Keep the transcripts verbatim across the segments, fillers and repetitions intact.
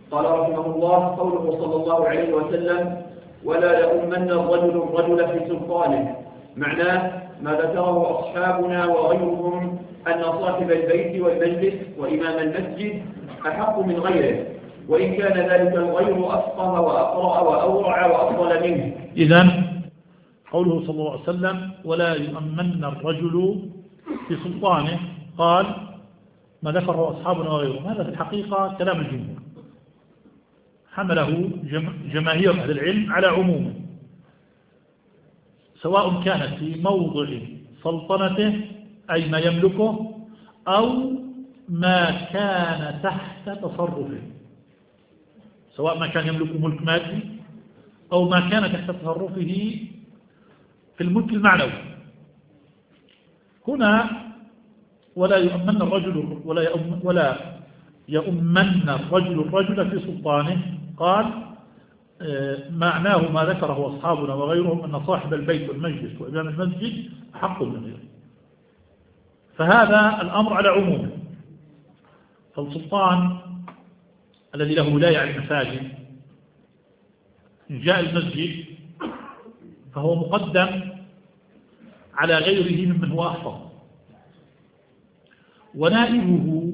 قال رحمه الله: قوله صلى الله عليه وسلم: ولا يؤمن الرجل الرجل في سلطانه، معناه ما ذكره أصحابنا وغيرهم أن صاحب البيت والمجلس وإمام المسجد أحق من غيره، وإن كان ذلك الغير أفقه وأقرأ وأورع وأفضل منه. إذن قوله صلى الله عليه وسلم: ولا يؤمن الرجل في سلطانه، قال ما ذكره أصحابنا وغيرهم، هذا في الحقيقة كلام الجمهور، حمله جماهير أهل العلم على عمومه، سواء كانت في موضع سلطنته أي ما يملكه أو ما كان تحت تصرفه، سواء ما كان يملك ملك مادي أو ما كان تحت تصرفه في الملك المعنوي. هنا ولا يؤمن الرجل ولا يؤمن, ولا يؤمن الرجل الرجل في سلطانه، قال معناه ما ذكره أصحابنا وغيرهم أن صاحب البيت والمجلس وإمام المسجد حق من غيره، فهذا الأمر على عمومه. فالسلطان الذي له ولاية على المساجد إن جاء المسجد فهو مقدم على غيره ممن هو أحفظ، ونائبه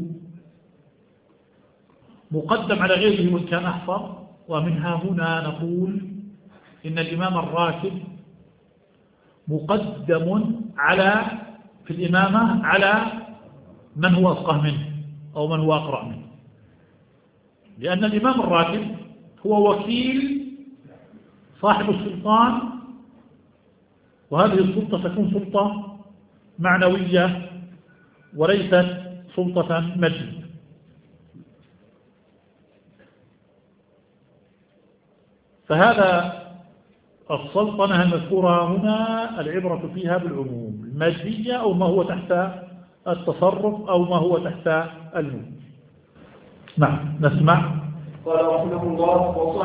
مقدم على غيره وإن كان أحفظ. ومنها هنا نقول إن الإمام الراتب مقدم على في الإمامة على من هو أفقه منه أو من هو أقرأ منه، لأن الإمام الراتب هو وكيل صاحب السلطان، وهذه السلطة تكون سلطة معنوية وليست سلطة مادية. فهذا السلطنة المذكورة هنا العبرة فيها بالعموم المادية أو ما هو تحت التصرف أو ما هو تحت الملك. نعم، نسمع. قال رحمه الله: